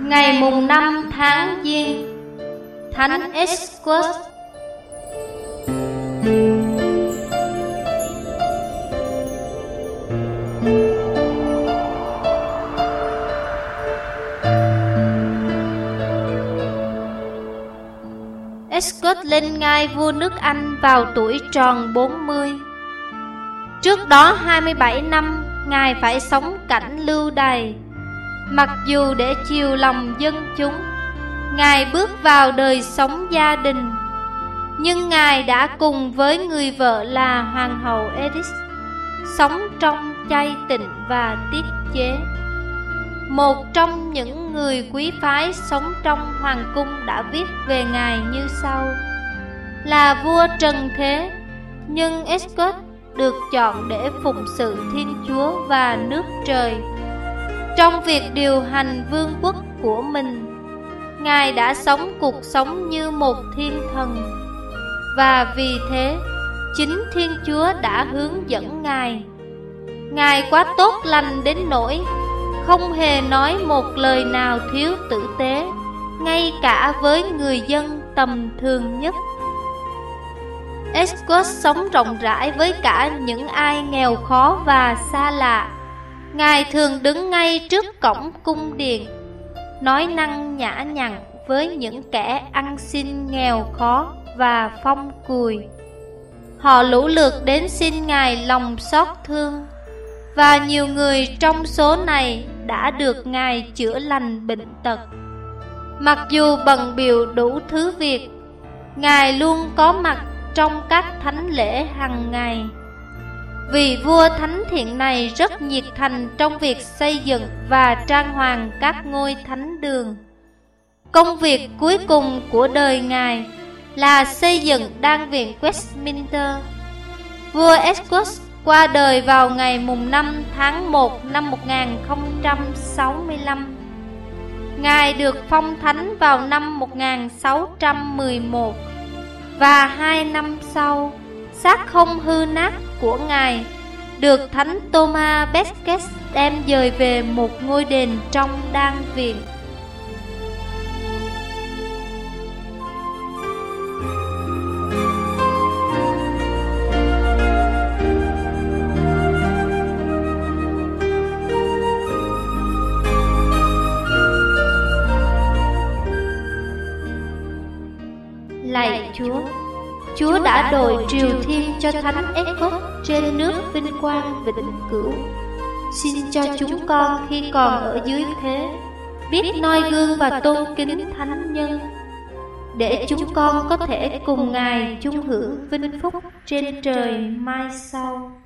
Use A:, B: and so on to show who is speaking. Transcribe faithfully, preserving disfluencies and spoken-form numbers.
A: Ngày mùng năm tháng Giêng, Thánh Escott. Escott lên ngai vua nước Anh vào tuổi tròn bốn mươi. Trước đó hai mươi bảy năm, Ngài phải sống cảnh lưu đày. Mặc dù để chiều lòng dân chúng, Ngài bước vào đời sống gia đình, nhưng Ngài đã cùng với người vợ là Hoàng hậu Edith sống trong chay tịnh và tiết chế. Một trong những người quý phái sống trong hoàng cung đã viết về Ngài như sau: là vua trần thế, nhưng Escott được chọn để phụng sự Thiên Chúa và nước trời. Trong việc điều hành vương quốc của mình, Ngài đã sống cuộc sống như một thiên thần, và vì thế chính Thiên Chúa đã hướng dẫn Ngài. Ngài quá tốt lành đến nỗi không hề nói một lời nào thiếu tử tế, ngay cả với người dân tầm thường nhất. Escott sống rộng rãi với cả những ai nghèo khó và xa lạ. Ngài thường đứng ngay trước cổng cung điện, nói năng nhã nhặn với những kẻ ăn xin nghèo khó và phong cùi. Họ lũ lượt đến xin Ngài lòng xót thương, và nhiều người trong số này đã được Ngài chữa lành bệnh tật. Mặc dù bận bịu đủ thứ việc, Ngài luôn có mặt trong các thánh lễ hàng ngày. Vị vua thánh thiện này rất nhiệt thành trong việc xây dựng và trang hoàng các ngôi thánh đường. Công việc cuối cùng của đời Ngài là xây dựng đan viện Westminster. Vua Escott qua đời vào ngày mùng năm tháng một năm một nghìn không trăm sáu mươi lăm. Ngài được phong thánh vào năm một nghìn sáu trăm mười một, và hai năm sau, xác không hư nát của Ngài được Thánh Thomas Becket đem dời về một ngôi đền trong đan viện. Lạy Chúa, Chúa đã đội triều thiên cho Thánh Escott trên nước vinh quang vĩnh cửu. Xin cho chúng con khi còn ở dưới thế biết noi gương và tôn kính thánh nhân, để chúng con có thể cùng Ngài chung hưởng vinh phúc trên trời mai sau.